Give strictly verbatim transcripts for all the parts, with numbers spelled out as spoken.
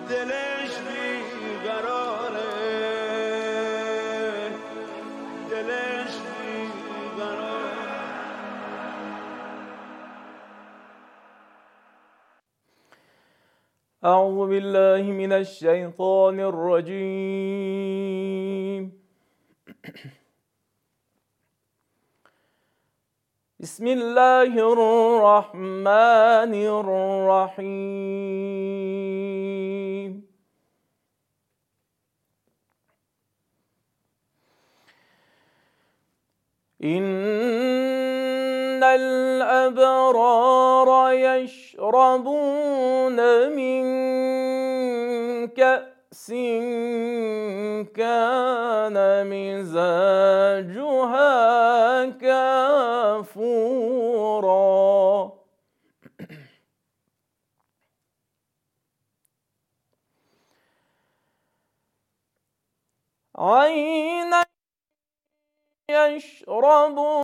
دلش بیقراره، دلش بیقراره. أعوذ بالله من الشيطان الرجيم. بسم الله الرحمن الرحيم. إن الأبرار يشربون من كأس كان مزاجها كافورا عينا يشرب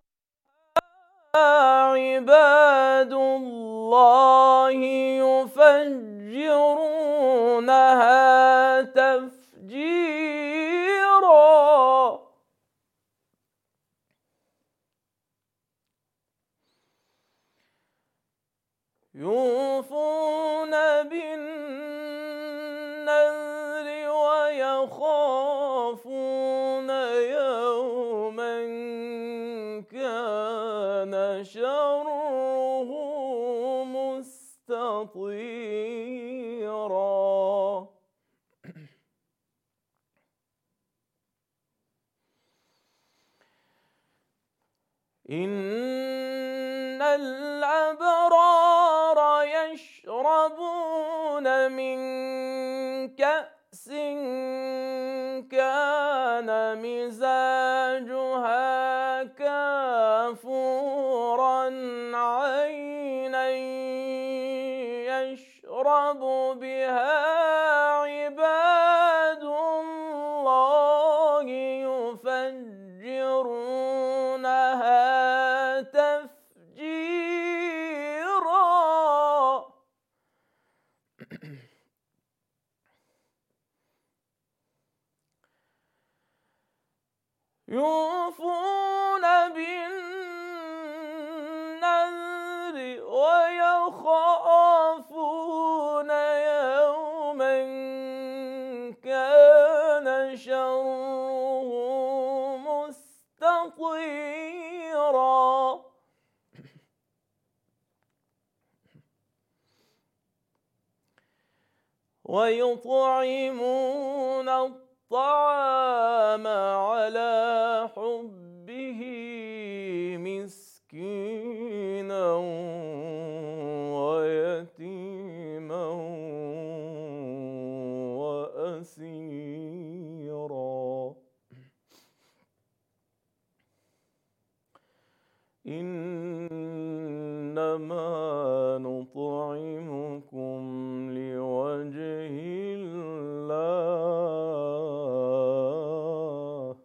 عباد الله يفجرونها تفجيرا. يوفون بالنذر ويخافون يوما كان شره مستطيرا. إن الأبرار يشربون من كأس كان مزاجها كافورا عينا يشرب بها عباد الله يفجرونها تفجيرا. يوفون بالنذر ويخافون يوما كان شره مستطيرا. ويطعمون الطعام على حبه مسكينا ويتيما وأسيرا. إنما نطعمكم لوجه الله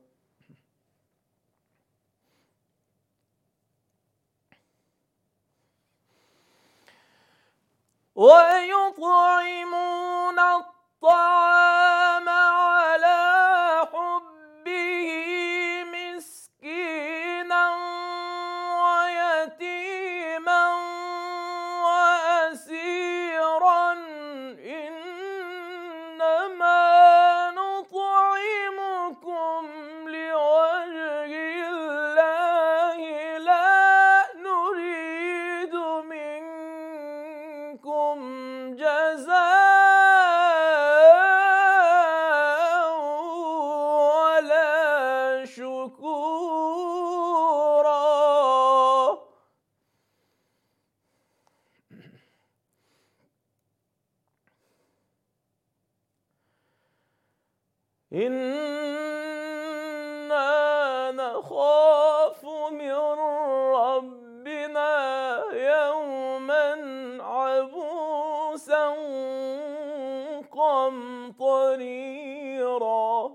ويطعمون الطعام على حبه مسكينا ويتيما وأسيرا. إنما نطعمكم لوجه الله لا نريد منكم جزاء ولا شكورا. إنا نخاف من ربنا يوما عبوسا قمطريرا.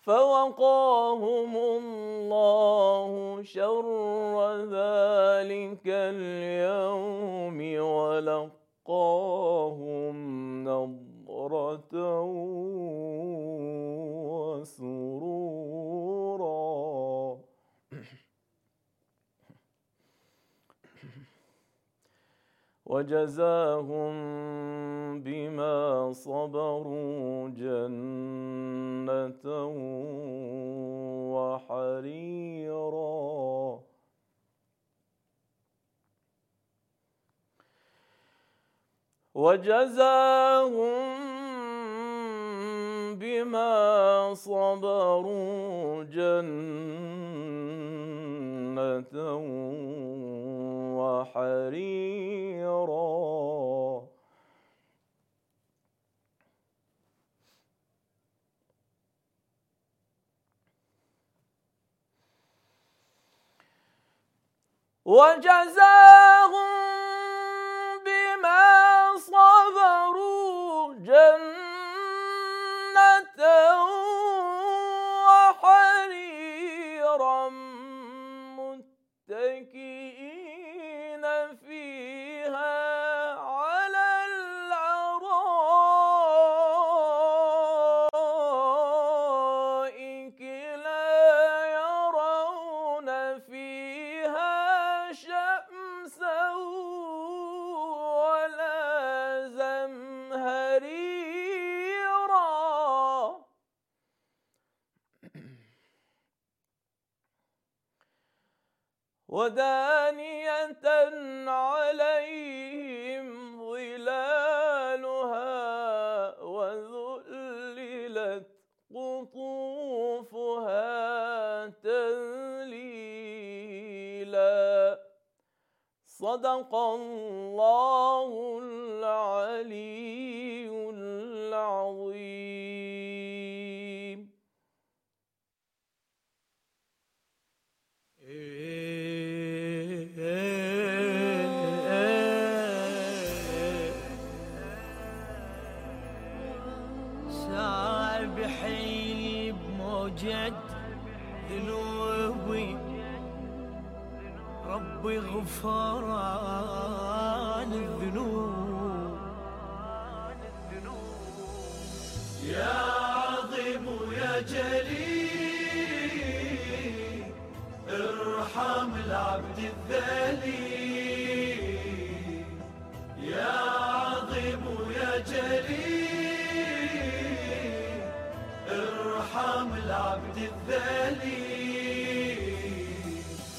فوقاهم الله شر ذلك اليوم ولقاهم نضرة وسرورا. وجزاهم بما صبروا جنة وحريرا. وجزاهم بما صبروا جنة وحريرا. وجزاهم بما صبروا جنة وحريرا متكئين فيها على الأرائك لا يرون فيها شمسا ولا زمهريرا. ودانية عليهم ظلالها وذللت قطوفها تذليلا. صدق الله العلي العظيم. سابحي بموجة ذنوبي ربي غفران الذنوب. يا عظيم يا جليل ارحم العبد الذليل. يا عظيم يا جليل ارحم العبد الذليل.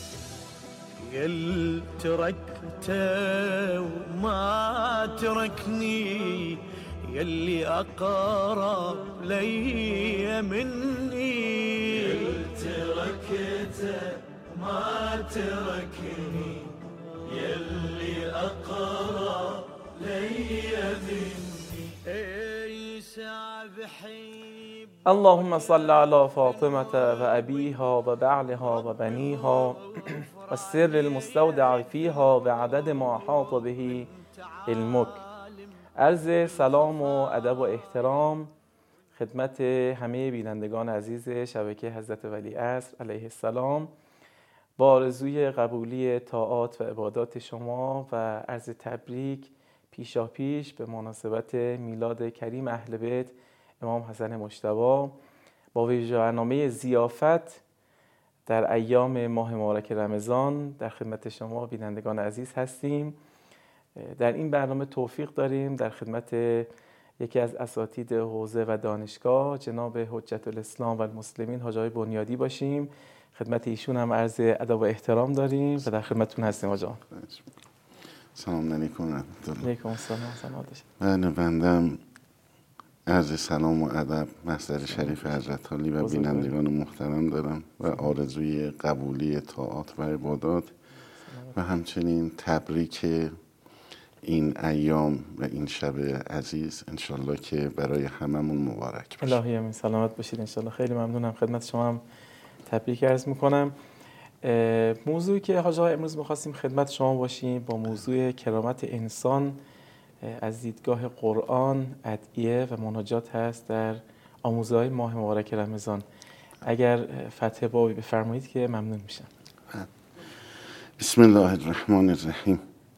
يل تركته وما تركني يلي أقرب لي مني. يل تركته ما تركني يلي أقرب لي مني. اي سابحي. اللهم صل على فاطمة وأبيها وبعلها وبنيها والسر المستودع فيها بعدد ما احاط به علمك. عرض سلام و ادب و احترام خدمت همه بینندگان عزیز شبکه حضرت ولیعصر علیه السلام، با آرزوی قبولی طاعات و عبادات شما و عرض تبریک پیشا پیش به مناسبت میلاد کریم اهل بیت امام حسن مجتبی با برنامه ضیافت در ایام ماه مبارک رمضان در خدمت شما بینندگان عزیز هستیم. در این برنامه توفیق داریم در خدمت یکی از اساتید حوزه و دانشگاه جناب حجت الاسلام و المسلمین حاج آقای بنیادی باشیم. خدمت ایشون هم عرض ادب و احترام داریم و در خدمتتون هستیم حاج آقا. سلام علیکم. علیکم السلام. بله، بندم عرض سلام و ادب مصدر شریف حضرت علی و بینندگان محترم دارم و آرزوی قبولی طاعات و عبادات و همچنین تبریک این ایام و این شب عزیز انشالله که برای هممون مبارک باشه. الهی امین. سلامت باشید انشالله. خیلی ممنونم. خدمت شما هم تبریک عرض میکنم. موضوعی که حاج آقا امروز میخواستیم خدمت شما باشیم با موضوع کرامت انسان از دیدگاه قرآن، ادعیه و مناجات هست در آموزه‌های ماه مبارک رمضان. اگر فتح بابی بفرمایید که ممنون میشم. بسم الله الرحمن الرحیم.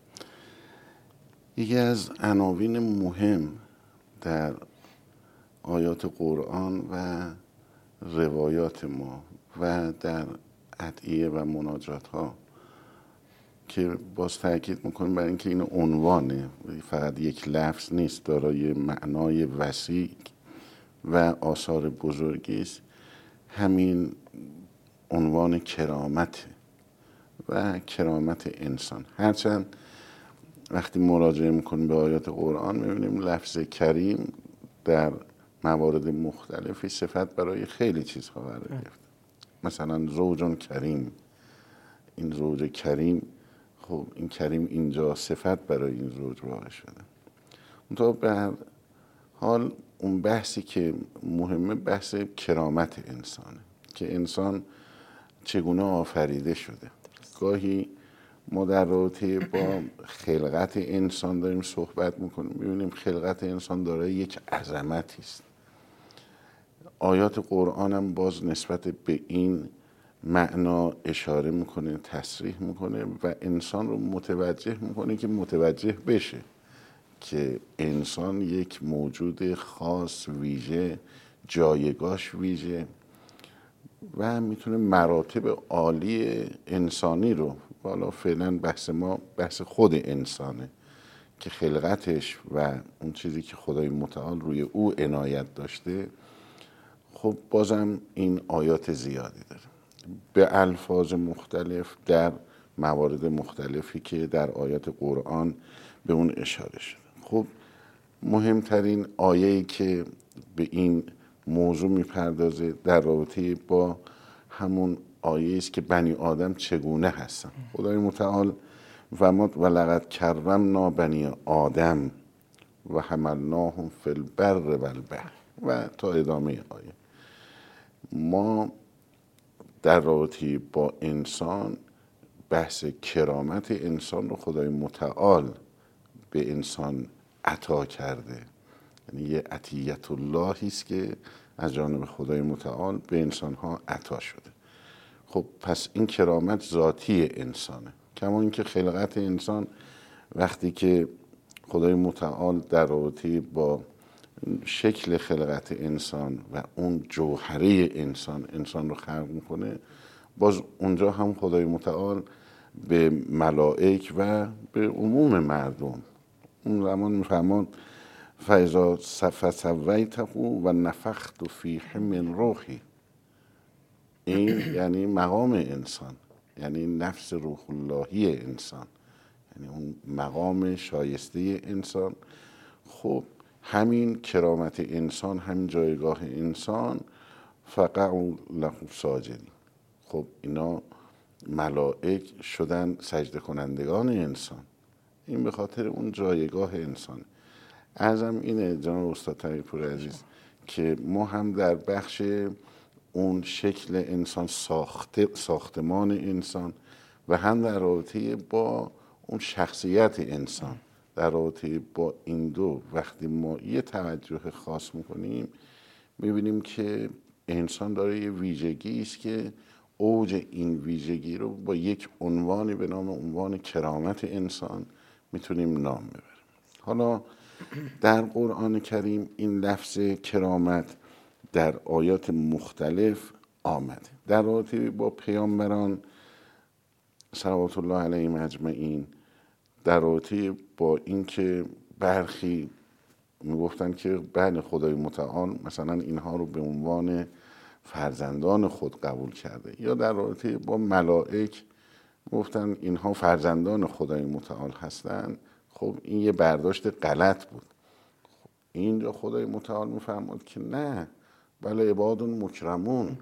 یکی از عناوین مهم در آیات قرآن و روایات ما و در ادعیه و مناجات ها که باز تاکید میکنیم برای اینکه این عنوانه، فقط یک لفظ نیست، دارای معنای وسیع و آثار بزرگی است، همین عنوان کرامت و کرامت انسان. هرچند وقتی مراجعه میکنیم به آیات قرآن میبینیم لفظ کریم در موارد مختلفی صفت برای خیلی چیزها قرار گرفته. مثلا زوج کریم، این زوج کریم، خب این کریم اینجا صفت برای این زوج واقع شده. منتها به هر حال اون بحثی که مهمه بحث کرامت انسانه که انسان چگونه آفریده شده. گاهی ما در رابطه با خلقت انسان داریم صحبت میکنیم، میبینیم خلقت انسان دارای یک عظمتی است. آیات قرآن هم باز نسبت به این معنا اشاره میکنه، تصریح میکنه و انسان رو متوجه میکنه که متوجه بشه که انسان یک موجود خاص، ویژه، جایگاهش ویژه و میتونه مراتب عالی انسانی رو، حالا فعلا بحث ما بحث خود انسانه که خلقتش و اون چیزی که خدای متعال روی او عنایت داشته، خب بازم این آیات زیادی داره به الفاظ مختلف در موارد مختلفی که در آیات قرآن به اون اشاره شده. خب مهمترین آیه‌ای که به این موضوع میپردازه در رابطه با همون آیه است که بنی آدم چگونه هستن. خدای متعال فرمود و لقد کرمنا بنی آدم و حملناهم فی البر و البحر و تا ادامه آیه. ما در رابطه با انسان بحث کرامت انسان رو خدای متعال به انسان عطا کرده، یعنی یه عطیت اللهی است که از جانب خدای متعال به انسانها عطا شده. خب پس این کرامت ذاتی انسانه، کما اینکه خلقت انسان وقتی که خدای متعال در رابطه با شکل خلقت انسان و اون جوهره انسان انسان رو خلق میکنه، باز اونجا هم خدای متعال به ملائک و به عموم مردم اون زمان میفرماد فاذا سویته و نفخت فیه من روحی. این یعنی مقام انسان، یعنی نفس روح اللهی انسان، یعنی اون مقام شایسته انسان. خب همین کرامت انسان، همین جایگاه انسان، فقعوا له ساجدین. خب اینا ملائک شدن سجده کنندگان انسان. این به خاطر اون جایگاه انسان. عرضم اینه جناب استاد تقی‌پور عزیز که ما هم در بخش اون شکل انسان، ساخته ساختمان انسان و هم در رابطه با اون شخصیت انسان، در رابطه با این دو وقتی ما یه توجه خاص میکنیم میبینیم که انسان داره یه ویژگی است که اوج این ویژگی رو با یک عنوانی به نام عنوان کرامت انسان میتونیم نام ببریم. حالا در قرآن کریم این لفظ کرامت در آیات مختلف آمده. در رابطه با پیامبران صلوات الله علیهم اجمعین، در رابطه با اینکه برخی میگفتن که بله خدای متعال مثلا اینها رو به عنوان فرزندان خود قبول کرده، یا در رابطه با ملائک گفتن اینها فرزندان خدای متعال هستند. خب این یه برداشت غلط بود. خب اینجا خدای متعال میفرماد که نه، بله عباد مکرمون،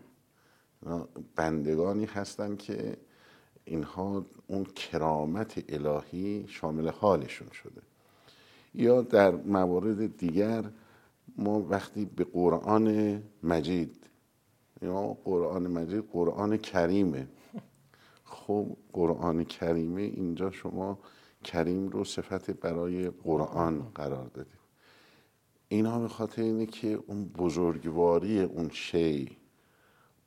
بندگانی هستند که اینها اون کرامت الهی شامل حالشون شده. یا در موارد دیگر ما وقتی به قرآن مجید، یا قرآن مجید قرآن کریمه، خب قرآن کریمه اینجا شما کریم رو صفت برای قرآن قرار دادیم. اینا به خاطر اینه که اون بزرگواری اون شی،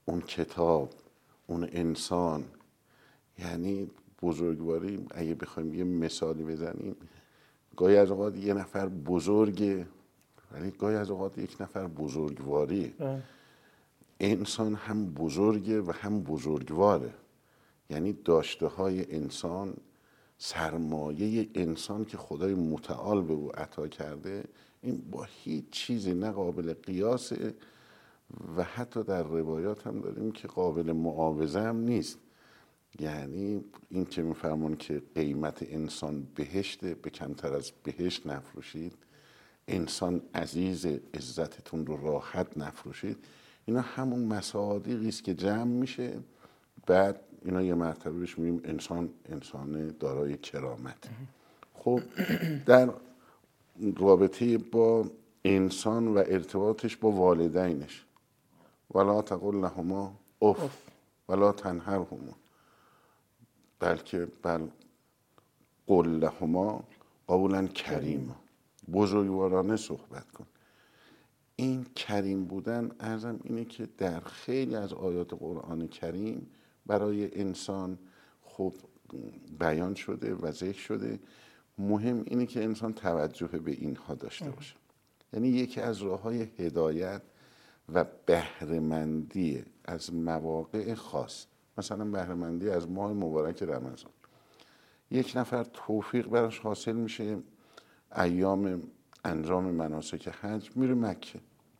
اون کتاب، اون انسان. یعنی بزرگواری اگه بخوایم یه مثالی بزنیم، گاهی از اوقات یه نفر بزرگه ولی گاهی از اوقات یک نفر بزرگواریه. انسان هم بزرگه و هم بزرگواره. یعنی داشته های انسان، سرمایه انسان که خدای متعال به او عطا کرده، این با هیچ چیزی نه قابل قیاسه و حتی در روایات هم داریم که قابل معاوضه هم نیست. یعنی این که میفرمون که قیمت انسان بهشته، به کمتر از بهشت نفروشید، انسان عزیز، عزتتون رو راحت نفروشید. اینا همون مصادیقی است که جمع میشه، بعد اینا یه مرتبه بهش میگیم انسان انسان دارای کرامت. خب در رابطه با انسان و ارتباطش با والدینش، ولا تقل لهما اف ولا تنهرهما، بلکه بل قل لهما قولا کریما، بزرگوارانه صحبت کن. این کریم بودن عرضم اینه که در خیلی از آیات قرآن کریم برای انسان خب بیان شده و ذکر شده. مهم اینه که انسان توجه به اینها داشته باشه. یعنی یکی از راه‌های هدایت و بهره‌مندی از مواقع خاص، مثلا بهره‌مندی از ماه مبارک رمضان، یک نفر توفیق براش حاصل میشه ایام انجام مناسک حج، میره مکه.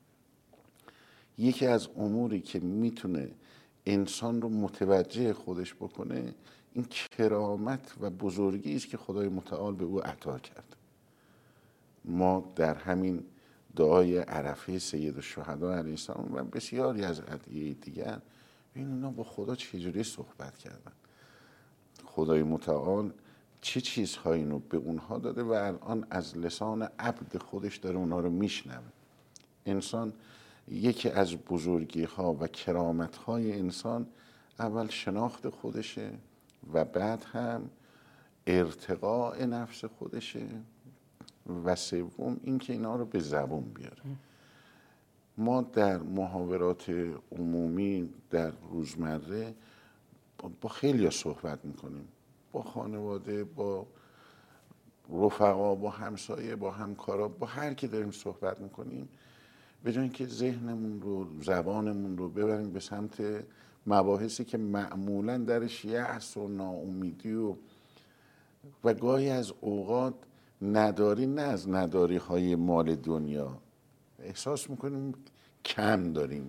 یکی از اموری که میتونه انسان رو متوجه خودش بکنه این کرامت و بزرگی است که خدای متعال به او عطا کرد. ما در همین دعای عرفه سید الشهدا علیه السلام و بسیاری از ادعیه دیگر ببین اونا با خدا چجوری صحبت کردن، خدای متعال چه چیزهایی رو به اونها داده و الان از لسان عبد خودش داره اونها رو میشنوه. انسان یکی از بزرگی ها و کرامت های انسان اول شناخت خودشه و بعد هم ارتقاء نفس خودشه و سوم این که اینا رو به زبون بیاره. ما در محاورات عمومی در روزمره با خیلی صحبت میکنیم، با خانواده، با رفقا، با همسایه، با همکارا، با هر کی داریم صحبت میکنیم، به جای اینکه ذهنمون رو، زبانمون رو ببریم به سمت مباحثی که معمولا درش یأس و ناامیدی و و گاهی از اوقات نداری، نه از نداری های مال دنیا احساس میکنیم کم داریم.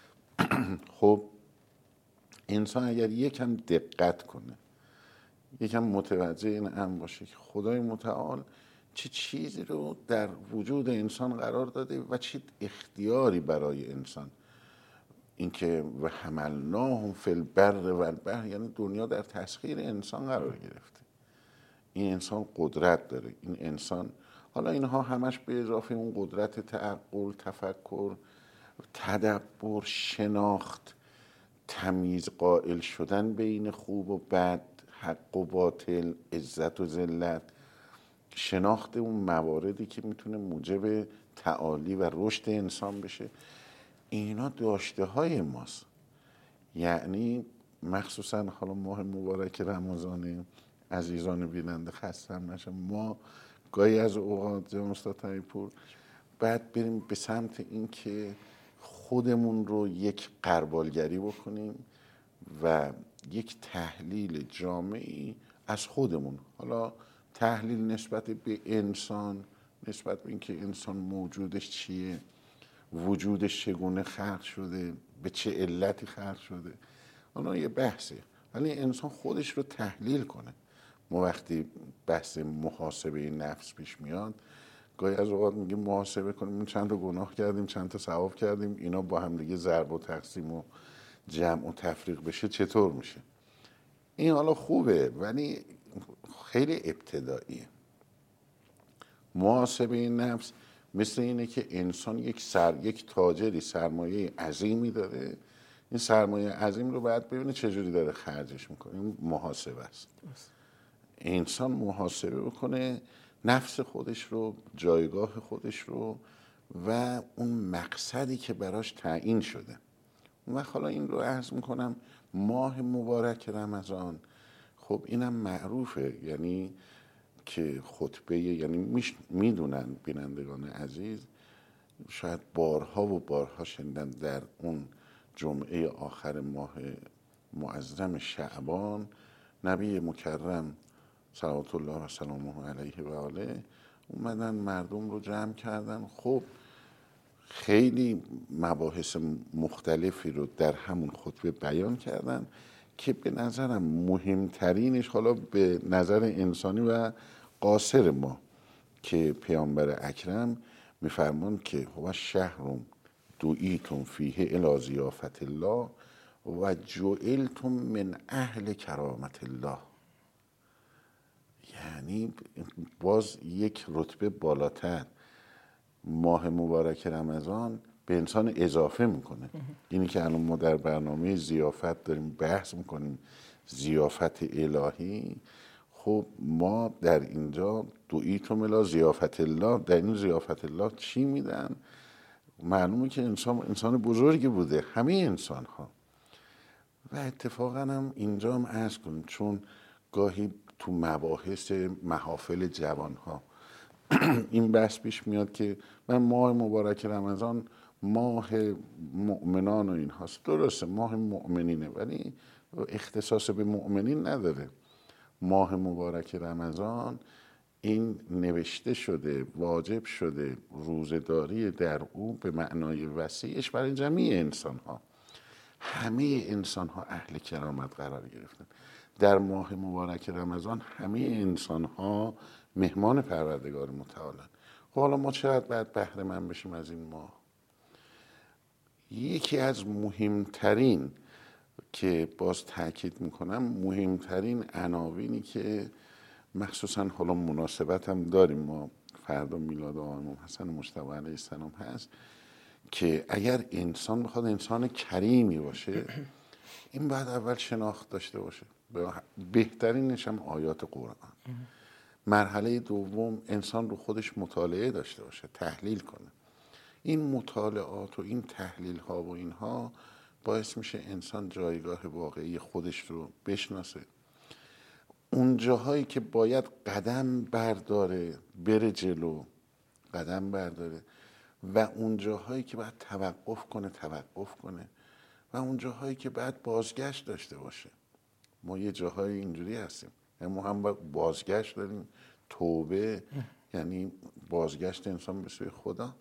خب انسان اگر یکم دقت کنه، یکم متوجه این امر باشه که خدای متعال چه چیزی رو در وجود انسان قرار داده و چه اختیاری برای انسان، اینکه و حملناهم فی البر و البحر، یعنی دنیا در تسخیر انسان قرار گرفته. این انسان قدرت داره، این انسان، حالا اینها همش به اضافه اون قدرت تعقل، تفکر، تدبر، شناخت، تمیز قائل شدن بین خوب و بد، حق و باطل، عزت و ذلت، شناخت اون مواردی که میتونه موجب تعالی و رشد انسان بشه، اینا داشته های ماست. یعنی مخصوصا حالا ماه مبارک رمضان، عزیزان بیننده خستم نشم، ما گاهی از اوقات جناب استاد طیب‌پور بعد بریم به سمت این که خودمون رو یک غربالگری بکنیم و یک تحلیل جامعی از خودمون، حالا تحلیل نسبت به انسان، نسبت به اینکه انسان موجودش چیه، وجودش چگونه خلق شده، به چه علتی خلق شده، حالا یه بحثه، ولی انسان خودش رو تحلیل کنه. ما وقتی بحث محاسبه نفس پیش میاد، گاهی از اوقات میگیم محاسبه کنیم چند تا گناه کردیم، چند تا ثواب کردیم، اینا با هم دیگه ضرب و تقسیم و جمع و تفریق بشه چطور میشه. این حالا خوبه ولی خیلی ابتداییه. محاسبه نفس مثل اینه که انسان یک سر یک تاجری سرمایه عظیمی داره، این سرمایه عظیم رو باید ببینه چجوری داره خرجش میکنه. این محاسبه است. انسان محاسبه بکنه نفس خودش رو، جایگاه خودش رو و اون مقصدی که براش تعیین شده، و حالا این رو عرض میکنم ماه مبارک رمضان، خب اینم معروفه، یعنی که خطبه، یعنی میدونن بینندگان عزیز، شاید بارها و بارها شنیدن در اون جمعه آخر ماه معظم شعبان نبی مکرم صلوات الله و سلامه علیه و آله اومدن مردم رو جمع کردن. خب خیلی مباحث مختلفی رو در همون خطبه بیان کردن که به نظرم مهمترینش، حالا به نظر انسانی و قاصر ما، که پیامبر اکرم میفرمان که هو شهر دعیتم فیه الی ضیافت الله و جعلتم من اهل کرامت الله. یعنی باز یک رتبه بالاتر ماه مبارک رمضان به انسان اضافه میکنه. اینی که الان ما در برنامه ضیافت داریم بحث میکنیم، ضیافت الهی، خب ما در اینجا دعیتم الی ضیافت الله، در این ضیافت الله چی میدن؟ معلومه که انسان انسان بزرگی بوده، همه انسان ها. و اتفاقا هم اینجا هم عرض کنیم، چون گاهی تو مباحث محافل جوان ها این بحث پیش میاد که من ماه مبارک رمضان ماه مؤمنان و این هاست. درسته ماه مؤمنینه، ولی اختصاص به مؤمنین نداره. ماه مبارک رمضان این نوشته شده، واجب شده روزه‌داری در او به معنای وسیعش برای جمعی انسان ها. همه انسان ها اهل کرامت قرار گرفتن. در ماه مبارک رمضان همه انسان ها مهمان پروردگار متعالن. خب حالا ما چقدر باید بهره مند بشیم از این ماه؟ یکی از مهمترین که باز تاکید میکنم، مهمترین عناوینی که مخصوصا حالا مناسبت هم داریم، ما فردا میلاد آقا امام حسن مجتبی علیه السلام هست، که اگر انسان بخواد انسان کریمی باشه این باید اول شناخت داشته باشه، بهترینش هم آیات قرآن. مرحله دوم انسان رو خودش مطالعه داشته باشه، تحلیل کنه. این مطالعات و این تحلیل ها و اینها باعث میشه انسان جایگاه واقعی خودش رو بشناسه. اون جاهایی که باید قدم برداره بره جلو قدم برداره، و اون جاهایی که باید توقف کنه توقف کنه، و اون جاهایی که باید بازگشت داشته باشه. ما یه جاهایی اینجوری هستیم، یعنی ما هم بازگشت داریم، توبه یعنی بازگشت انسان به سوی خدا.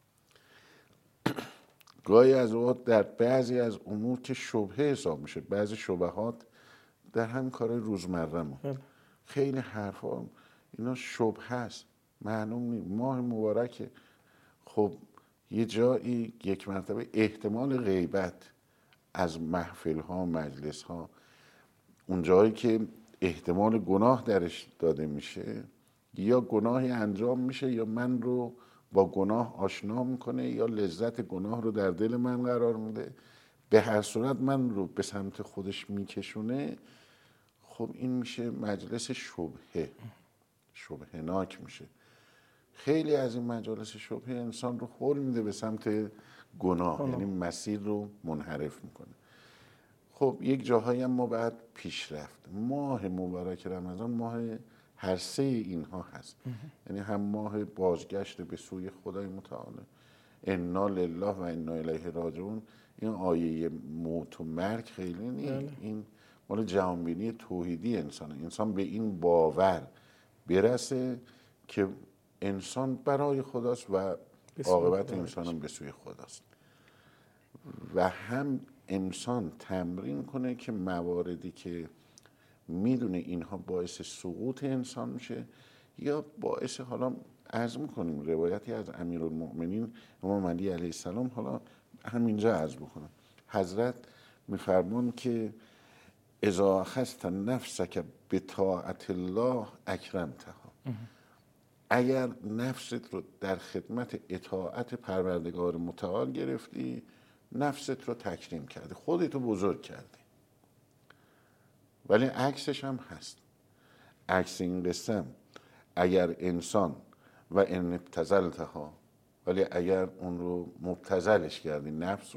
گاهی از اوقات در بعضی از امور که شبهه حساب میشه، بعضی شبهات در همین کارهای روزمره ما، خیلی حرفا اینا شبهه هست، معلوم نیست. ماه مبارکه، خب یه جایی یک مرتبه احتمال غیبت از محفل ها مجلس ها، اون جایی که احتمال گناه درش داده میشه، یا گناهی انجام میشه یا من رو با گناه آشنا میکنه یا لذت گناه رو در دل من قرار میده، به هر صورت من رو به سمت خودش میکشونه. خب این میشه مجلس شبهه، شبهناک میشه. خیلی از این مجالس شبهه انسان رو هل میده به سمت گناه، یعنی مسیر رو منحرف میکنه. خب یک جاهایی هم ما باید پیش رفت. ماه مبارک رمضان ماه هر سه اینها هست، یعنی هم ماه بازگشت به سوی خدای متعال، انا لله و انا الیه راجعون. این آیه موت و مرگ خیلی نیست، این مال جهانبینی توحیدی انسان. انسان به این باور برسه که انسان برای خداست و عاقبت انسان هم به سوی خداست، و هم انسان تمرین کنه که مواردی که میدونه اینها باعث سقوط انسان میشه یا باعث، حالا عرض میکنیم روایتی از امیرالمؤمنین امام علی علیه السلام، حالا همینجا عرض بکنم، حضرت میفرمون که اذا اخذت نفسک بطاعت الله اکرمتها، اگر نفست رو در خدمت اطاعت پروردگار متعال گرفتی، نفست رو تکریم کردی، خودتو بزرگ کردی. ولی عکسش هم هست. عکس این قسم اگر انسان و ان ابتذلتها، ولی اگر اون رو مبتذلش کردی، نفس رو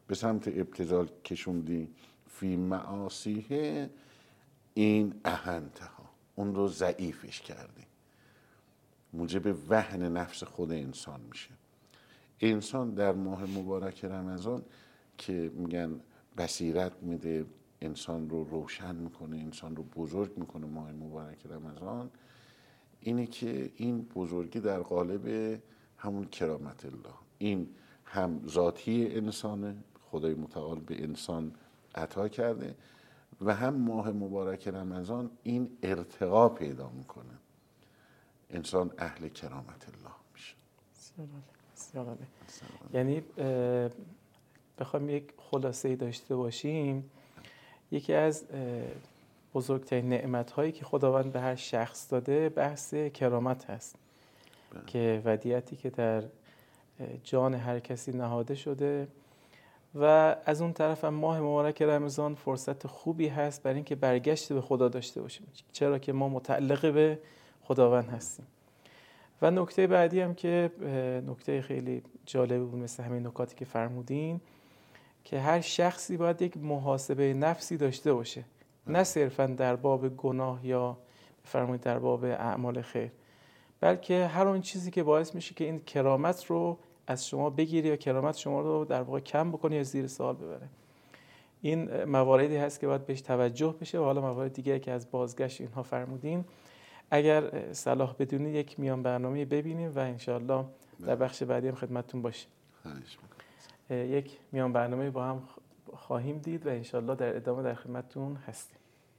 به سمت ابتذال کشوندی فی معاصیه، این اهنتها، اون رو ضعیفش کردی، موجب وهن نفس خود انسان میشه. انسان در ماه مبارک رمضان که میگن بصیرت میده، انسان رو روشن میکنه، انسان رو بزرگ میکنه، ماه مبارک رمضان، اینه که این بزرگی در قالب همون کرامت الله، این هم ذاتی انسانه، خدای متعال به انسان عطا کرده، و هم ماه مبارک رمضان این ارتقا پیدا میکنه، انسان اهل کرامت الله میشه. بسیار عالی. یعنی بخوایم یک خلاصه‌ای داشته باشیم، یکی از بزرگترین نعمت‌هایی که خداوند به هر شخص داده بحث کرامت هست بله. که ودیعتی که در جان هر کسی نهاده شده، و از اون طرف هم ماه مبارک رمضان فرصت خوبی هست برای اینکه برگشت به خدا داشته باشیم، چرا که ما متعلق به خداوند هستیم. و نکته بعدی هم که نکته خیلی جالب بود، مثل همین نکاتی که فرمودین، که هر شخصی باید یک محاسبه نفسی داشته باشه، نه صرفاً در باب گناه یا فرمودید در باب اعمال خیر، بلکه هر اون چیزی که باعث میشه که این کرامت رو از شما بگیری یا کرامت شما رو در واقع کم بکنه یا زیر سوال ببره. این مواردی هست که باید بهش توجه بشه. و حالا موارد دیگه که از بازگشت اینها فرمودین، اگر صلاح بدونی یک میان برنامه ببینیم و انشاءالله در بخش بعدی هم خدمتتون باشیم. یک میان برنامه با هم خواهیم دید و انشاءالله در ادامه در خدمتتون هستیم.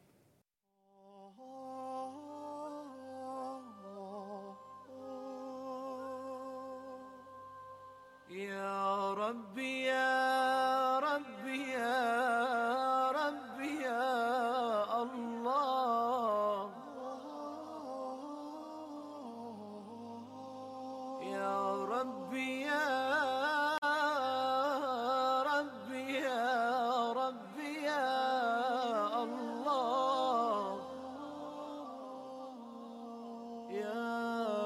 یا ربی یا ربی یا ربی یا الله، یا ربی یا ربی یا ربی یا الله، یا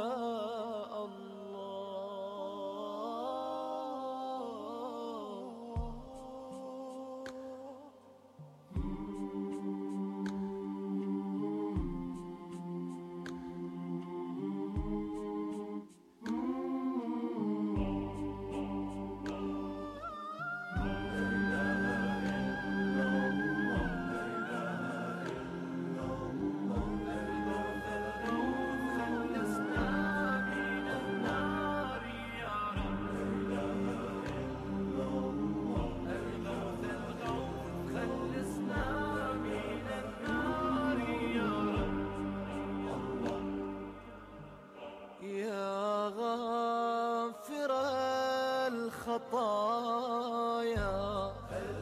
الخطايا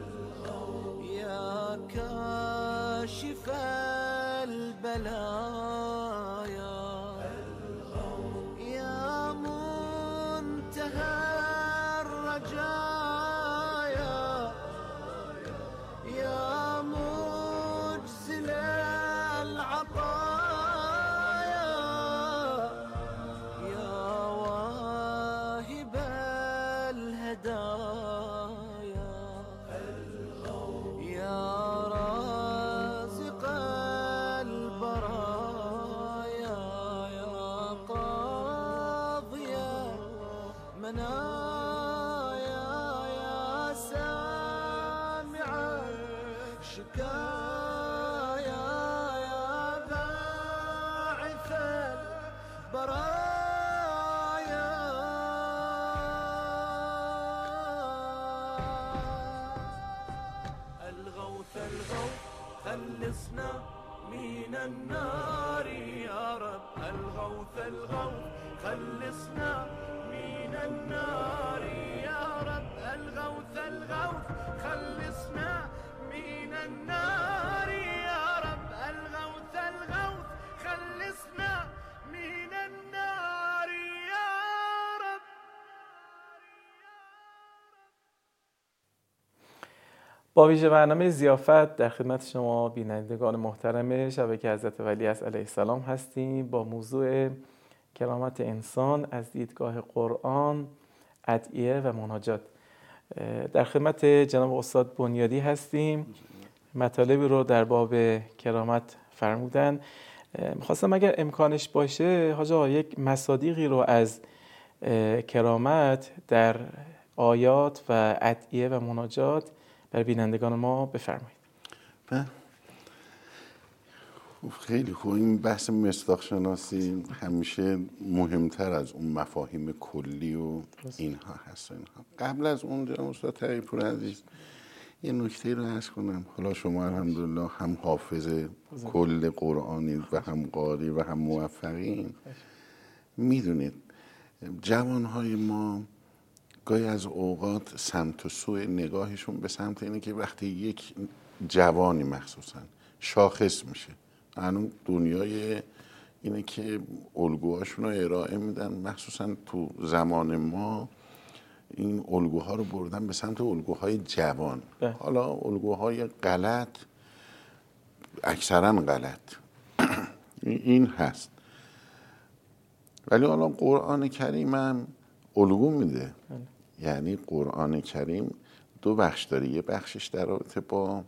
يا كاشف البلايا يا منتهى الرجايا يا مجزل العطايا يا واهب الهدايا يا رازق البرايا يا قاضي منايا يا سامع شكايا يا باعث البرايا الغوث الغوث خلصنا من النار يا رب، الغوث الغوث خلصنا من النار يا رب، الغوث الغوث خلصنا من النار يا رب، الغوث الغوث خلصنا من النار يا رب. با ویژه برنامه ضیافت در خدمت شما بینندگان محترم شبکه حضرت ولیعصر علیه السلام هستیم با موضوع کرامت انسان از دیدگاه قرآن، ادعیه و مناجات. در خدمت جناب استاد بنیادی هستیم. مطالبی رو در باب کرامت فرمودن. میخواستم اگر امکانش باشه حاج آقا یک مصادیقی رو از کرامت در آیات و ادعیه و مناجات بر بینندگان ما بفرمایید. خیلی خوب. این بحث مصداق شناسی همیشه مهمتر از اون مفاهیم کلی و اینها هست. اینها قبل از اونجا استاد تقی‌پور عزیز یه نکته رو عرض کنم. حالا شما الحمدلله هم حافظ کل قرآنید و هم قاری و هم موفقین. میدونید جوانهای ما گاهی از اوقات سمت و سوی نگاهشون به سمت اینه که وقتی یک جوانی مخصوصا شاخص میشه، الان دنیای اینه که الگوهاشون رو ارائه میدن، مخصوصا تو زمان ما این الگوها رو بردن به سمت الگوهای جوان. ده. حالا الگوهای غلط، اکثرا غلط این هست، ولی حالا قرآن کریم هم الگو میده. یعنی قرآن کریم دو بخش داره، یه بخشش در رابطه با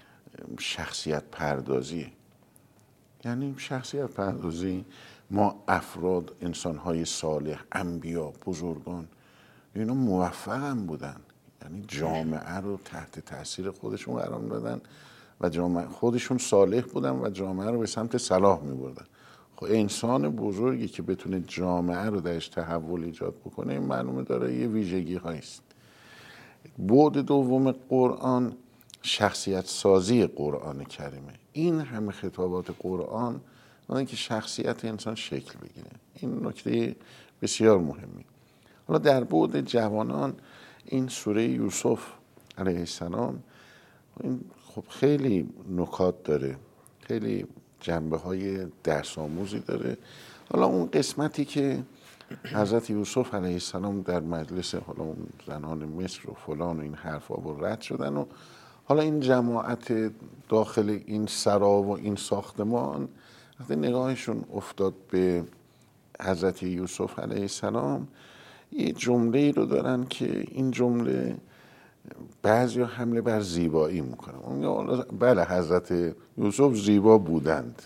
شخصیت پردازی. یعنی شخصیت پردازی ما افراد، انسانهای صالح، انبیا، بزرگان، اینا موفق هم بودن، یعنی جامعه رو تحت تاثیر خودشون قرار دادن و جامعه خودشون صالح بودن و جامعه رو به سمت صلاح می بردن. خب انسان بزرگی که بتونه جامعه رو درش تحول ایجاد بکنه این معلومه داره یه ویژگی هاییست. بعد دوم قرآن شخصیت سازی قرآن کریمه. این همه خطابات قرآن اون که شخصیت انسان شکل بگیره. این نکته بسیار مهمی. حالا در بعد جوانان این سوره یوسف علیه السلام این خب خیلی نکات داره، خیلی جنبه های درس آموزی داره. حالا اون قسمتی که حضرت یوسف علیه السلام در مجلس حالا اون زنان مصر و فلان و این حرفا با رد شدن و حالا این جماعت داخل این سرا و این ساختمان وقتی نگاهشون افتاد به حضرت یوسف علیه السلام یه جمله رو دارن که این جمله بعضی حمله بر زیبایی میکنن. بله حضرت یوسف زیبا بودند،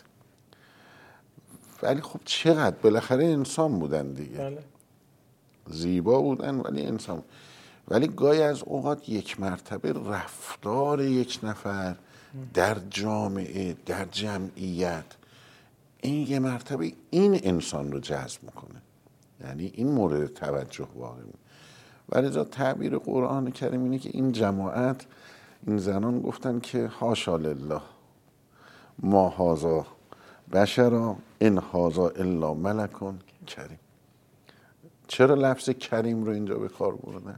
ولی خب چقدر بالاخره انسان بودن دیگه. بله. زیبا بودن ولی انسان. ولی گاهی از اوقات یک مرتبه رفتار یک نفر در جامعه، در جمعیت، این یه مرتبه این انسان رو جذب میکنه، یعنی این مورد توجه واقع میشه. ولی ذا تعبیر قرآن کریم اینه که این جماعت، این زنان گفتن که حاشا لله ما هذا بشرا ان هذا الا ملک کریم. چرا لفظ کریم رو اینجا به کار بردن؟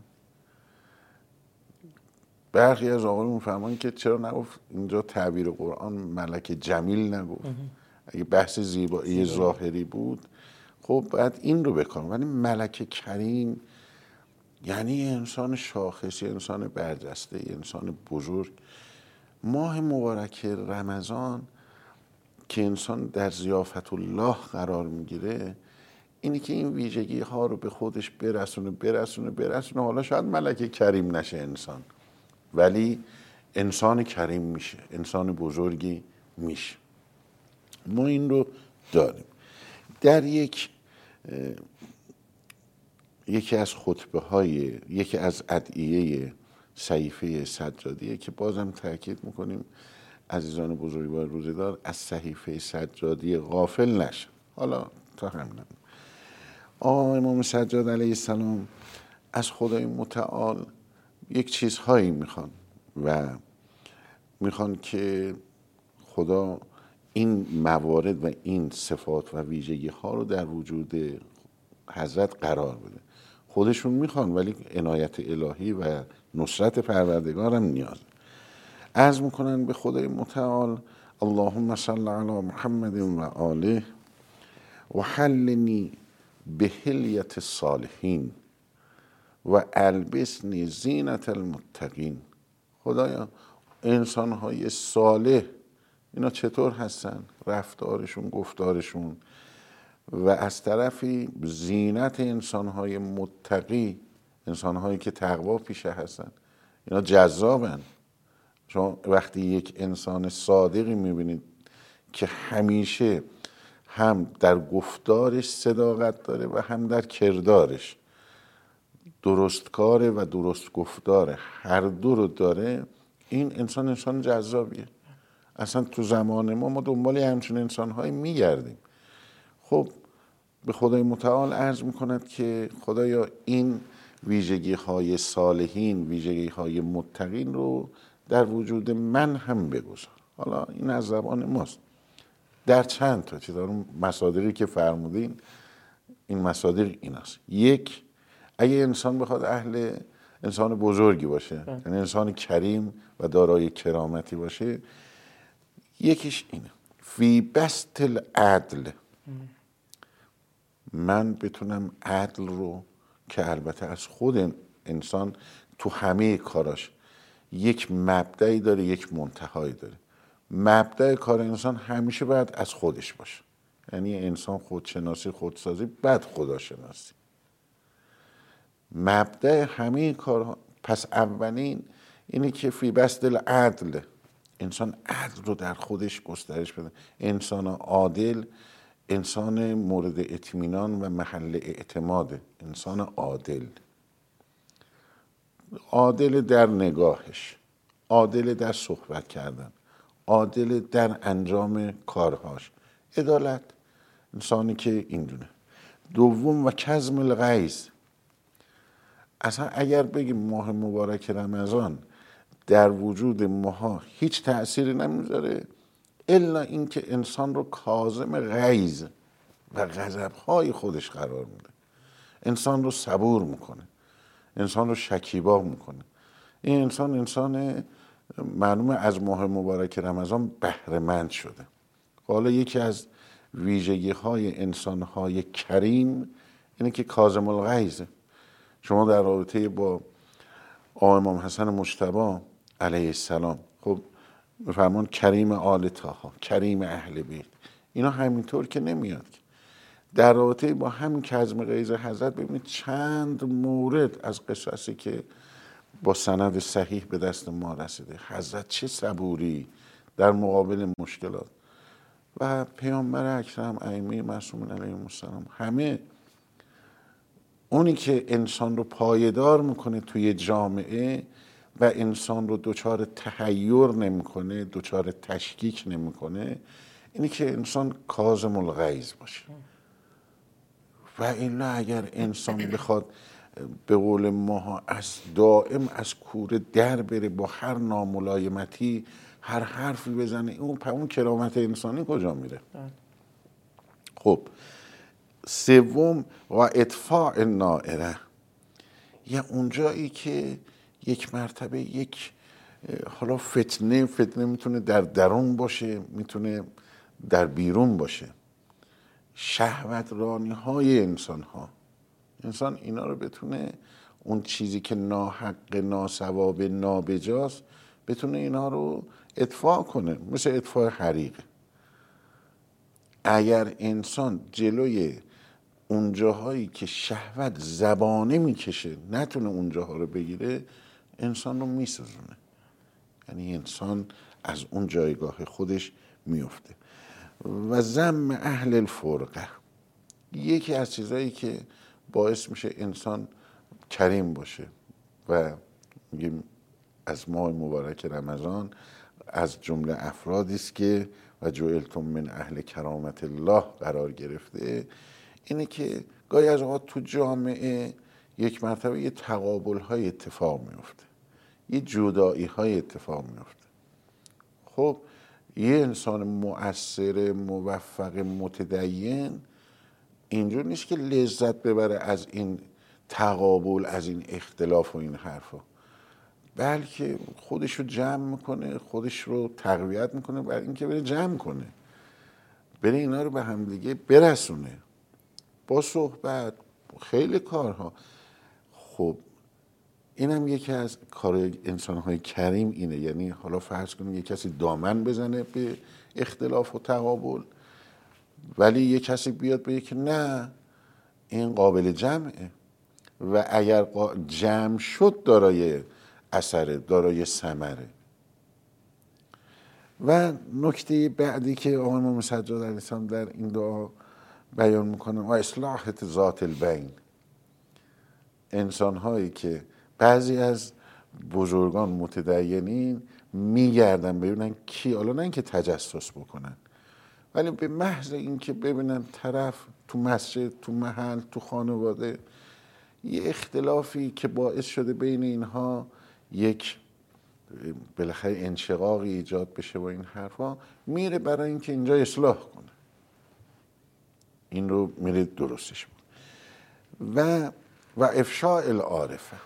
برخی از آقایون میفهمن که چرا نگفت اینجا تعبیر قرآن ملک جمیل نگفت؟ اگه بحث زیبایی ظاهری بود خب بعد این رو بکنم، ولی ملک کریم یعنی انسان شاخص، انسان برجسته، انسان بزرگ. ماه مبارک رمضان که انسان در ضیافت الله قرار میگیره اینی که این ویژگی ها رو به خودش برسونه برسونه برسونه حالا شاید ملک کریم نشه انسان، ولی انسان کریم میشه، انسان بزرگی میشه. ما این رو داریم. در یک یکی از خطبه های یکی از ادعیه صحیفه سجادیه که بازم تاکید میکنیم عزیزان بزرگوار روزه‌دار از صحیفه سجادی غافل نشن. حالا تا همین آقا امام سجاد علیه السلام از خدای متعال یک چیزهایی میخوان و میخوان که خدا این موارد و این صفات و ویژگی ها رو در وجود حضرت قرار بده. خودشون میخوان ولی عنایت الهی و نصرت پروردگار هم نیاز. عرض میکنن به خدای متعال اللهم صل علی محمد و آله و حلنی به حلیت الصالحین و البسنی زینت المتقین. خدایا انسانهای صالح اینا چطور هستن؟ رفتارشون، گفتارشون، و از طرفی زینت انسانهای متقی انسانهایی که تقوا پیشه هستن، اینا جذابن. شما وقتی یک انسان صادقی میبینید که همیشه هم در گفتارش صداقت داره و هم در کردارش درستکاره و درست گفتاره، هر دو رو داره، این انسان انسان جذابیه. اصلا تو زمان ما ما دنبال همچین انسانهایی میگردیم. خب به خدای متعال عرض میکند که خدایا این ویژگی های صالحین، ویژگی های متقین رو در وجود من هم بگذار. حالا این از زبان ماست، در چند تا چیز اون مصادری که فرمودین، این مصادر این است. یک، اگه انسان بخواد اهل انسان بزرگی باشه، یعنی انسان کریم و دارای کرامتی باشه، یکیش اینه فی بسط العدل، من بتونم عدل رو که البته از خود انسان تو همه کاراش یک مبدأی داره، یک منتهایی داره. مبدأ کار انسان همیشه باید از خودش باشه، یعنی انسان خودشناسی، خودسازی، بعد خداشناسی. مبدأ همه کارها پس اولین اینه که فی بسط العدل، انسان عدل رو در خودش گسترش بده. انسان عادل انسان مورد اطمینان و محل اعتماده. انسان عادل، عادل در نگاهش، عادل در صحبت کردن، عادل در انجام کارهاش، عدالت، انسانی که این دونه. دوم و کظم الغیظ، اصلا اگر بگیم ماه مبارک رمضان در وجود ماها هیچ تأثیری نمیذاره الا اینکه انسان رو کاظم غیظ و غضب‌های خودش قرار میده، انسان رو صبور میکنه، انسان رو شکیبا میکنه. این انسان انسان معلومه از ماه مبارک رمضان بهره مند شده. حالا یکی از ویژگی های انسان های کریم اینه که کاظم الغیظ. شما در رابطه با آقا امام حسن مجتبی علیه السلام خب میفرمان کریم آل طاها، کریم اهل بیت، اینا همینطور که نمیاد. در رابطه با همین کظم غیظ حضرت ببینید چند مورد از قصصی که با سند صحیح به دست ما رسیده، حضرت چه صبوری در مقابل مشکلات. و پیامبر اکرم ائمه معصومین علیهم السلام، همه اونی که انسان رو پایدار میکنه توی جامعه و انسان رو دچار تحیر نمیکنه، دچار تشکیک نمیکنه، اینی که انسان کاظم الغیظ باشه. و الا اگر انسان بخواد به قول ما از دائم از کوره در بره، با هر ناملایمتی هر حرفی بزنه، اون اون کرامت انسانی کجا میره؟ خب سوم و اطفاء النائره، یا اونجایی که یک مرتبه یک حالا فتنه فتنه میتونه در درون باشه، میتونه در بیرون باشه، شهوت رانی های انسان ها، انسان اینا رو بتونه اون چیزی که ناحق، ناصواب، نابجاست بتونه اینا رو اطفاء کنه، مثل اطفاء حریق. اگر انسان جلوی اون جاهایی که شهوت زبانه میکشه نتونه اون جاها رو بگیره، انسان رو میسوزونه، یعنی انسان از اون جایگاه خودش میفته. و ذم اهل الفرقه، یکی از چیزایی که باعث میشه انسان کریم باشه و میگیم از ماه مبارک رمضان از جمله افرادی است که و جعلتم من اهل کرامت الله قرار گرفته، اینه که گاهی از اوقات تو جامعه یک مرتبه یه تقابل های اتفاق میفته، یه جدایی های اتفاق میفته. خب یه انسان مؤثر، موفق، متدین اینجور نیست که لذت ببره از این تقابل، از این اختلاف و این حرفا، بلکه خودش رو جمع میکنه، خودش رو تقویت میکنه برای اینکه بره جمع کنه، بره اینا رو به همدیگه برسونه با صحبت، خیلی کارها. خب اینم یکی از کار انسان‌های کریم اینه، یعنی حالا فرض کنیم یه کسی دامن بزنه به اختلاف و تقابل، ولی یه کسی بیاد بگه که نه این قابل جمعه، و اگر جمع شد دارای اثره، دارای ثمره. و نکته بعدی که آقای امام سجاد علیه السلام در این دعا بیان میکنن و اصلاح ذات البین، انسان هایی که بعضی از بزرگان متدینین میگردن ببینن کی، حالا نه اینکه تجسس بکنن، ولی به محض اینکه ببینن طرف تو مسجد، تو محل، تو خانواده یه اختلافی که باعث شده بین اینها یک بالاخره انشقاقی ایجاد بشه با این حرفا، میره برای اینکه اینجا اصلاح کنه، این رو میره درستش کنه. و و افشاء العارفه،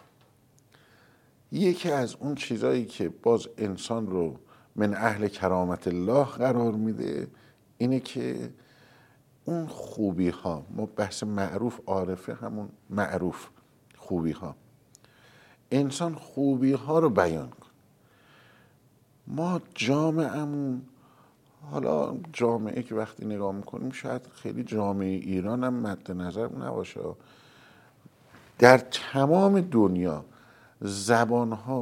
یکی از اون چیزایی که باز انسان رو من اهل کرامت الله قرار میده اینه که اون خوبی ها، ما بحث معروف عارفه همون معروف خوبی ها، انسان خوبی ها رو بیان کن. ما جامعه‌مون، حالا جامعه که وقتی نگاه میکنیم شاید خیلی جامعه ایران هم مد نظر نباشه، در تمام دنیا زبانها،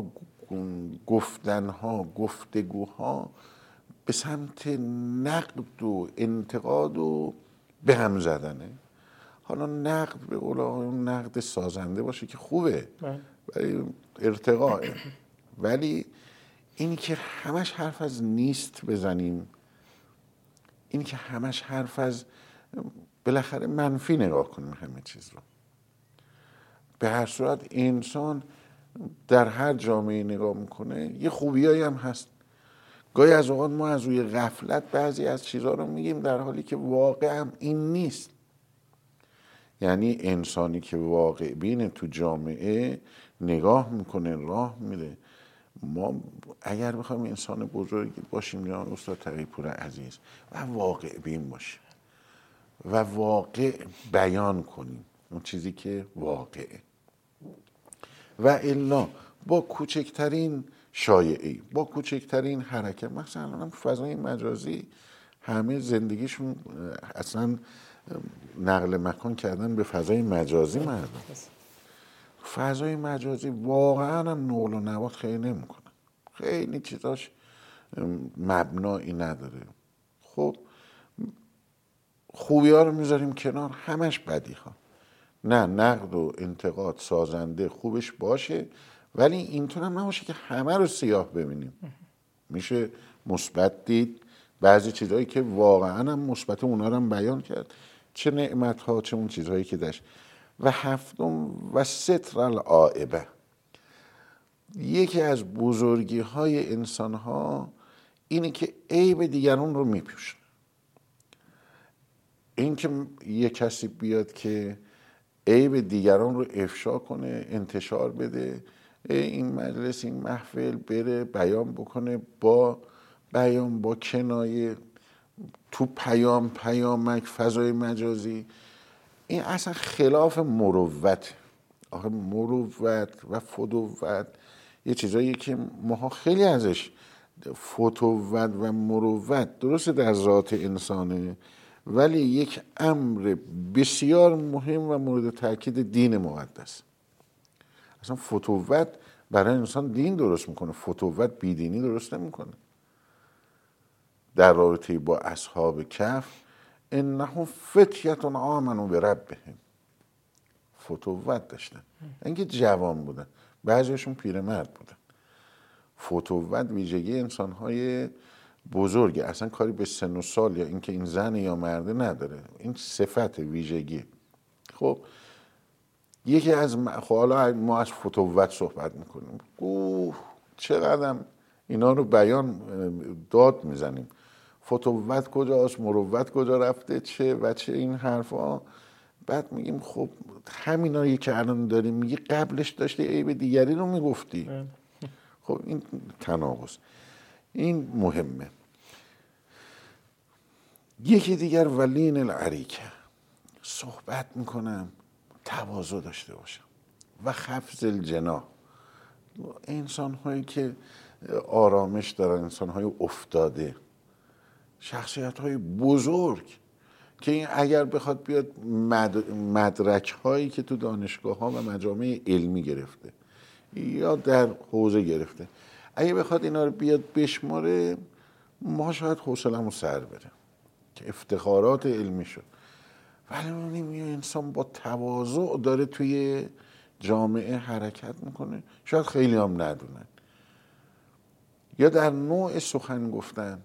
گفتنها، گفتگوها به سمت نقد و انتقاد و به هم زدنه. حالا نقد به قول آقایون نقد سازنده باشه که خوبه برای ارتقاء، ولی اینی که همش حرف از نیست بزنیم، اینی که همش حرف از بالاخره منفی نگاه کنیم همه چیز رو. به هر صورت انسان در هر جامعه نگاه میکنه یه خوبیایی هم هست. گاهی از اوقات ما از روی غفلت بعضی از چیزها رو میگیم در حالی که واقع هم این نیست. یعنی انسانی که واقع بینه تو جامعه نگاه میکنه، راه میره. ما اگر بخوایم انسان بزرگی باشیم جناب استاد تقی‌پور عزیز و واقع بین باشیم و واقع بیان کنیم اون چیزی که واقعه، و الا با کوچکترین شایعی، با کوچکترین حرکت، مثلا فضای مجازی همه زندگیشون اصلا نقل مکان کردن به فضای مجازی مردم. فضای مجازی واقعا هم نقل و نبات خیلی نمیکنه، خیلی چیزاش مبنایی نداره. خب خوبی ها رو میذاریم کنار، همش بدی ها. نه، نقد و انتقاد سازنده خوبش باشه، ولی اینطور هم نباشه که همه رو سیاه ببینیم. میشه مثبت دید، بعضی چیزهایی که واقعا هم مثبت اونا رو هم بیان کرد، چه نعمت ها چه اون چیزهایی که داشت. و هفتم و ستر العائبه، یکی از بزرگی های انسان ها اینه که عیب دیگران رو میپوشن. این که یه کسی بیاد که عیب دیگران رو افشا کنه، انتشار بده، این مجلس این محفل بره بیان بکنه، با بیان با کنایه تو پیام پیامک فضای مجازی، این اصلا خلاف مروت. آخه مروت و فدوت یه چیزایی که ماها خیلی ازش، فتوت و مروت درسته در ذات انسانه، ولی یک امر بسیار مهم و مورد تاکید دین مقدس. اصلا فتوت برای انسان دین درست میکنه، فتوت بیدینی درست نمیکنه. در رابطه با اصحاب کهف انهم فتیة آمنوا بربهم، فتوت داشتن، اینکه جوان بودن، بعضیشون پیرمرد بودن. فتوت ویژگی انسانهای بزرگه، اصلا کاری به سن و سال یا اینکه این زن یا مرده نداره، این صفت ویژگی. خب یکی از حالا ما از فتوت صحبت میکنیم، اوه چقدر اینا رو بیان داد میزنیم، فتوت کجاست، مروت کجا رفته، چه و چه این حرفا. بعد میگیم خب همینا که الان داریم میگی قبلش داشتی عیب دیگری رو میگفتی. خب این تناقض، این مهمه. یکی دیگر ولین العریکه، صحبت میکنم تواضع داشته باشم و خفض الجناح، انسان هایی که آرامش دارن، انسان های افتاده، شخصیت های بزرگ که این اگر بخواد بیاد مد... مدرک هایی که تو دانشگاه ها و مجامع علمی گرفته یا در حوزه گرفته، اگه بخواد اینا رو بیاد بشماره، ما شاید حوصله‌مون سر بره که افتخارات علمی شد. ولی می‌بینیم یه انسان با تواضع داره توی جامعه حرکت میکنه، شاید خیلی هم ندونن، یا در نوع سخن گفتن،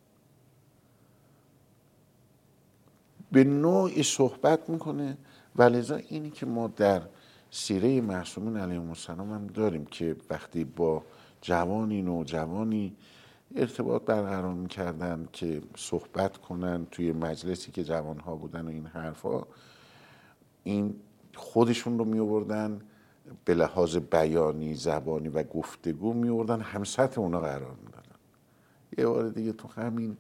به نوعی صحبت میکنه. ولذا اینی که ما در سیره معصومین علیهم السلام هم داریم که وقتی با جوانی نوجوانی ارتباط برقرار میکردن که صحبت کنن توی مجلسی که جوانها بودن و این حرفا، این خودشون رو میوردن به لحاظ بیانی، زبانی و گفتگو میوردن هم سطح اونا قرار میدادن. یه بار دیگه تو همین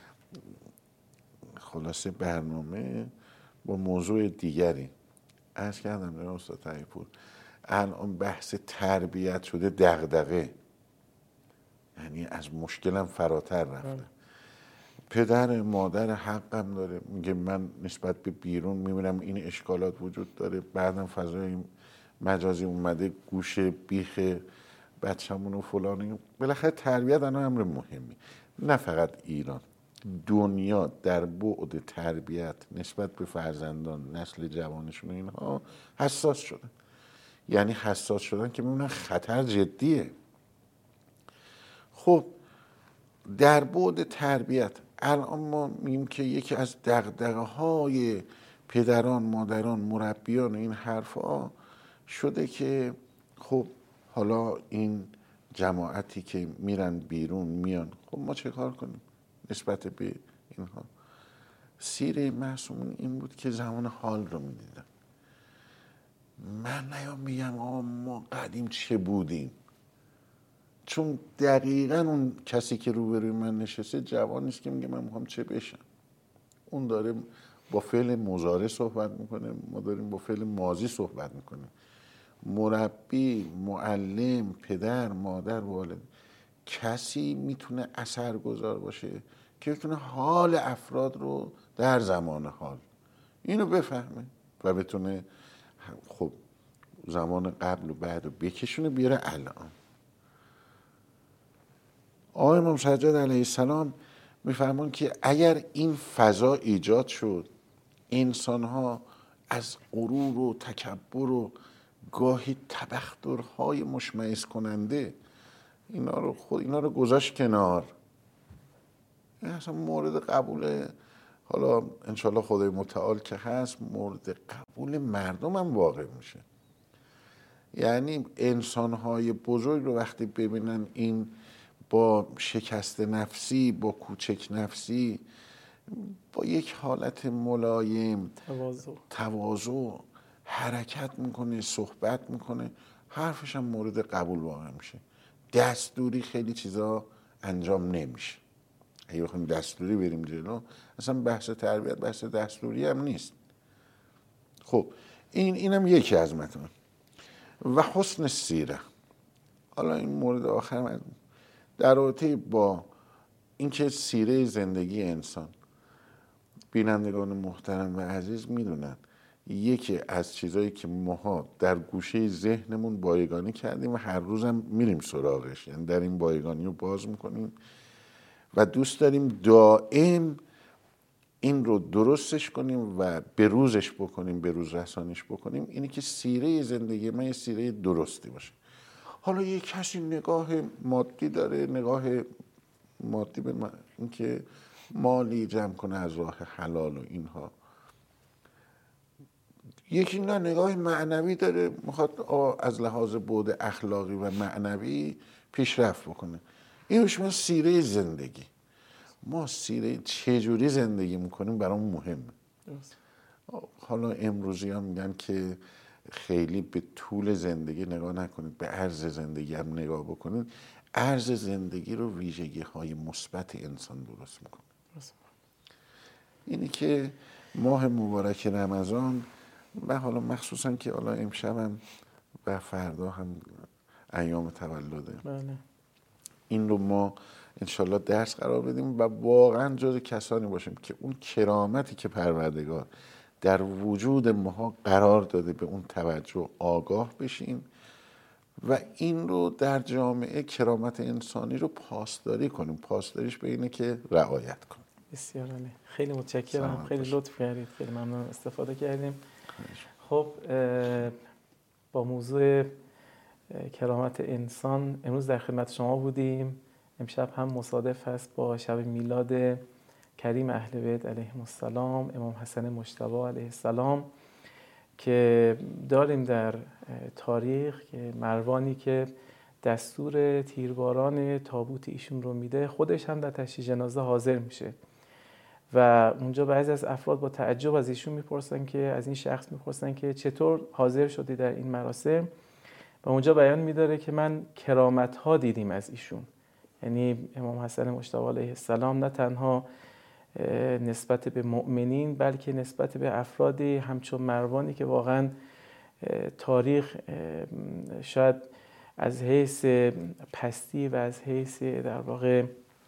خلاصه برنامه با موضوع دیگری عرض کردم جناب استاد تقی‌پور، الان بحث تربیت شده دغدغه، یعنی از مشکلم فراتر رفته. پدر مادر حقم داره، میگه من نسبت به بیرون میبینم این اشکالات وجود داره، بعدم فضای مجازی اومده گوش بیخ بچه‌مون و فلانی. بالاخره تربیت الان امر مهمی، نه فقط ایران، دنیا در بعد تربیت نسبت به فرزندان نسل جوانشون اینها حساس شدن. یعنی حساس شدن که میبینن خطر جدیه. خب در بعد تربیت الان ما میگیم که یکی از دغدغه‌های پدران، مادران، مربیان این حرفا شده که خب حالا این جماعتی که میرن بیرون میان، خب ما چه کار کنیم نسبت به اینها؟ سیره معصومین این بود که زمان حال رو میدیدن. من نیام میگم آقا ما قدیم چه بودیم، چون دقیقا اون کسی که روبروی من نشسته جوانیست که میگه من میخوام چه بشم. اون داره با فعل مضارع صحبت میکنه، ما داریم با فعل ماضی صحبت میکنیم. مربی، معلم، پدر، مادر، والد، کسی میتونه اثرگذار باشه که بتونه حال افراد رو در زمان حال اینو بفهمه و بتونه خب زمان قبل و بعد رو بکشونه بیاره الان. آقای امام سجاد علیه السلام میفرمان که اگر این فضا ایجاد شد، انسان‌ها از غرور و تکبر و گاهی تبخترهای مشمئز کننده اینا رو خود اینا رو گذاشت کنار، این اصلا مورد قبول، حالا انشالله خدای متعال که هست، مورد قبول مردم هم واقع میشه. یعنی انسان‌های بزرگ رو وقتی ببینن این با شکست نفسی، با کوچک نفسی، با یک حالت ملایم، تواضع تواضع حرکت میکنه، صحبت میکنه، حرفش هم مورد قبول واقع میشه. دستوری خیلی چیزا انجام نمیشه. اگه بخوایم دستوری بریم جلو، اصلا بحث تربیت بحث دستوری هم نیست. خب این اینم یکی از متن. و حسن سیره، حالا این مورد آخر در رابطه با اینکه سیره زندگی انسان، بینندگان محترم و عزیز میدونن یکی از چیزایی که ماها در گوشه ذهنمون بایگانی کردیم و هر روزم میریم سراغش، یعنی در این بایگانی رو باز میکنیم و دوست داریم دائم این رو درستش کنیم و به روزش بکنیم، به روز رسانیش بکنیم، اینی که سیره زندگی من یه سیره درستی باشه. حالا یه کسی نگاه مادی داره، نگاه مادی به من اینکه مالی جمع کنه از راه حلال و اینها، یکی نه نگاه معنوی داره، میخواد از لحاظ بعد اخلاقی و معنوی پیشرفت بکنه. اینوش من سیره زندگی، ما سیره چجوری زندگی میکنیم برامون مهمه. حالا امروزی ها میگن که خیلی به طول زندگی نگاه نکنید، به عرض زندگی هم نگاه بکنید. عرض زندگی رو ویژگی های مثبت انسان درست میکنه. اینی که ماه مبارک رمضان و حالا مخصوصا که حالا امشب هم و فردا هم ایام تولده، بله. این رو ما انشالله درس قرار بدیم و واقعا جز کسانی باشیم که اون کرامتی که پروردگار در وجود ماها قرار داده به اون توجه آگاه بشیم و این رو در جامعه کرامت انسانی رو پاسداری کنیم. پاسداریش به اینه که رعایت کنیم. بسیار عالی، خیلی متشکرم، خیلی لطف کردید، خیلی ممنون، استفاده کردیم. خب با موضوع کرامت انسان امروز در خدمت شما بودیم. امشب هم مصادف هست با شب میلاد کریم اهل بیت علیهم السلام، امام حسن مجتبی علیه السلام، که داریم در تاریخ که مروانی که دستور تیرباران تابوت ایشون رو میده خودش هم در تشییع جنازه حاضر میشه و اونجا بعضی از افراد با تعجب از ایشون میپرسن که از این شخص میپرسن که چطور حاضر شدی در این مراسم و اونجا بیان میداره که من کرامت ها دیدیم از ایشون. یعنی امام حسن مجتبی علیه السلام نه تنها نسبت به مؤمنین بلکه نسبت به افرادی همچون مروانی که واقعا تاریخ شاید از حیث پستی و از حیث در واقع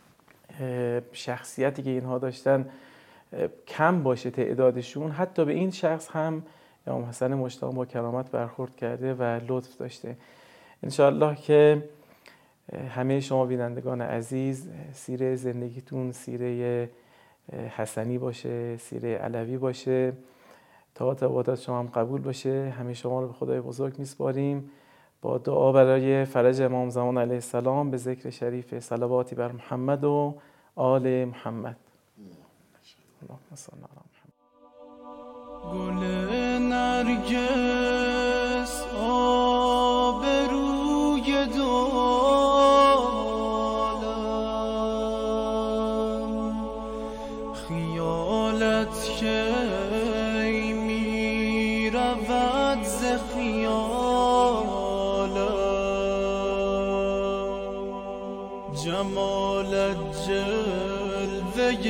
شخصیتی که اینها داشتن کم باشه تعدادشون، حتی به این شخص هم امام حسن مجتبی با کرامت برخورد کرده و لطف داشته. انشاءالله که همه شما بینندگان عزیز سیره زندگیتون سیره حسنی باشه، سیره علوی باشه، طاعات عبادات شما هم قبول باشه. همه شما رو به خدای بزرگ میسپاریم با دعا برای فرج امام زمان علیه السلام به ذکر شریف صلواتی بر محمد و آل محمد. اللهم صل علی محمد. گل نرگس آبروی دالم خیالت که می رود ز خیالم جمالت جلوه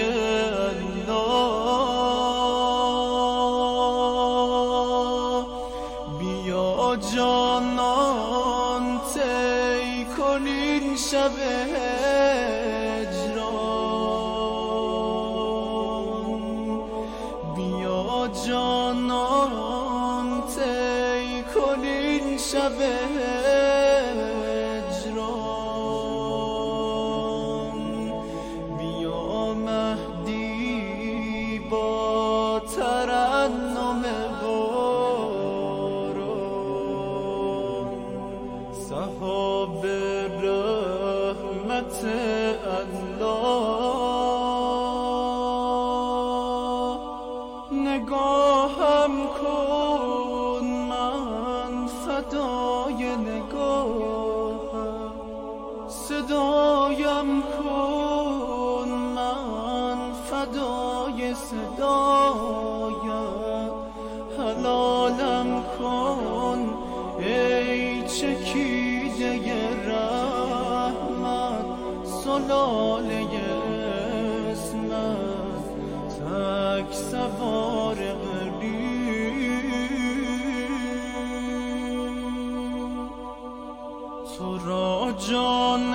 جانان تی کنین شب هجران بیا جانان تی کنین شب هجران بیا مهدی با ترنم صحاب رحمت الله نگاهم کن من فدای نگاهم صدایم کن من فدای صدایم حلالم کن ای چکیده رحمت سلاله اسمت تک سوار غریب تو را جان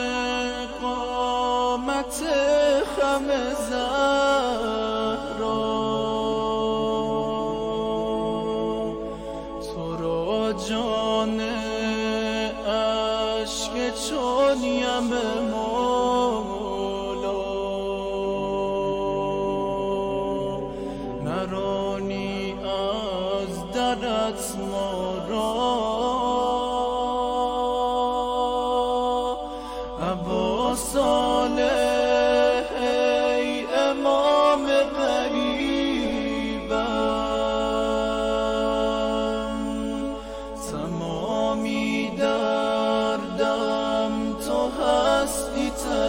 قامت خم زهرا تو را جان عشق چون یم مولا نرانی از درت ما را ابا صالح ای امام غریبم تمامی دردم تو هستی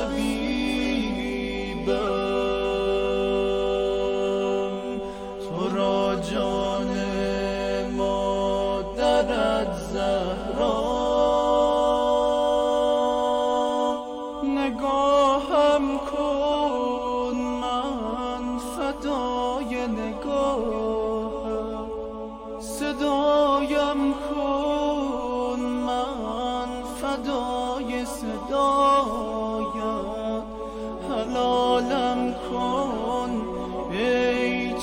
طبیبم تو را جان مادرت زهرا نگاهم کن من فدای نگاهم صدایم کن من فدای صدا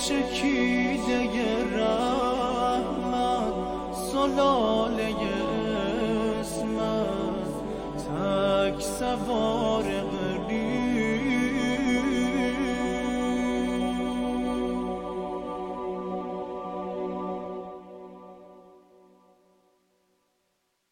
چکیده رحمت سلاله اسمت تک سوار قلیب